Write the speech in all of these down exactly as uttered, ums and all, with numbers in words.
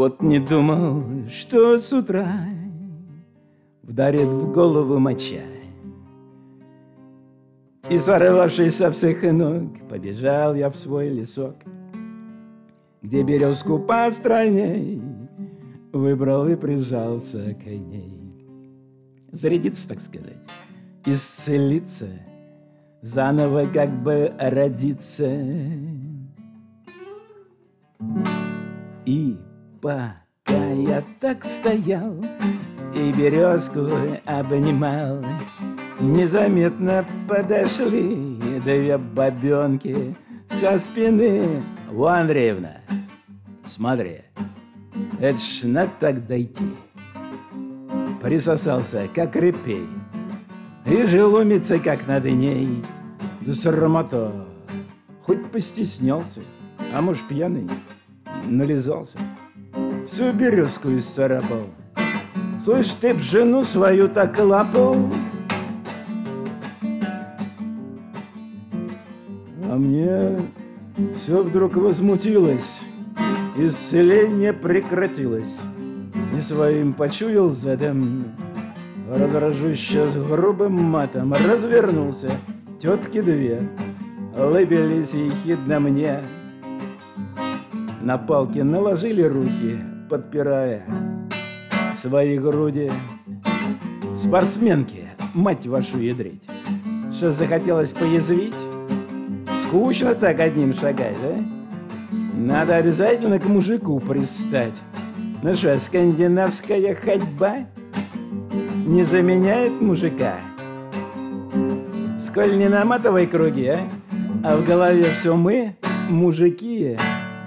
Вот не думал, что с утра вдарит в голову моча. И, сорвавшись со всех ног, побежал я в свой лесок, где березку постройней выбрал и прижался к ней. Зарядиться, так сказать, исцелиться, заново как бы родиться. И пока я так стоял и березку обнимал, незаметно подошли две бабенки со спины. О, Андреевна, смотри, это ж надо так дойти. Присосался, как репей, и желумится, как над ней. Да срамота, хоть постеснялся, а может пьяный, нализался, всю березку исцарапал. Слышь, ты б жену свою так лапал. А мне все вдруг возмутилось, исцеление прекратилось. И своим почуял задом, разражу сейчас грубым матом. Развернулся, тетки две лыбились ехидно мне. На палки наложили руки, подпирая свои груди. Спортсменки, мать вашу ядрить, что захотелось поязвить? Скучно так одним шагать, да? Надо обязательно к мужику пристать. Ну что, скандинавская ходьба не заменяет мужика? Сколь не наматывай круги, а? А в голове все мы, мужики.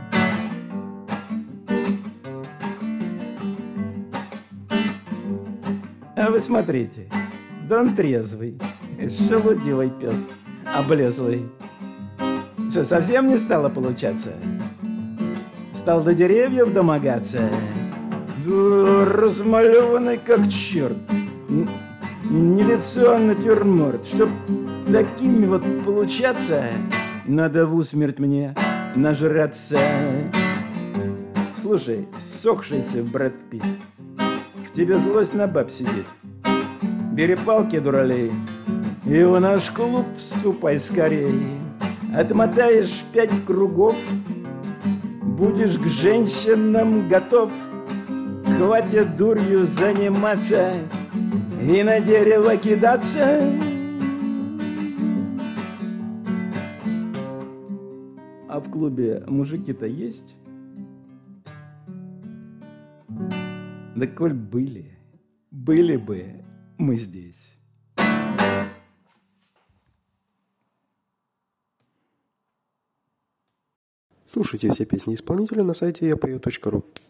А вы смотрите, да он трезвый, шелудивый пес, облезлый. Что, совсем не стало получаться? Стал до деревьев домогаться? Да, размалеванный как черт. Не лицо, а натюрморт. Чтоб такими вот получаться, надо в усмерть мне нажраться. Слушай, сохшийся Брэд Питт, в тебе злость на баб сидит. Бери палки, дуралей, и в наш клуб вступай скорее. Отмотаешь пять кругов, будешь к женщинам готов. Хватит дурью заниматься и на дерево кидаться. А в клубе мужики-то есть? Да коль были, были бы мы здесь. Слушайте все песни исполнителя на сайте я пою точка ру.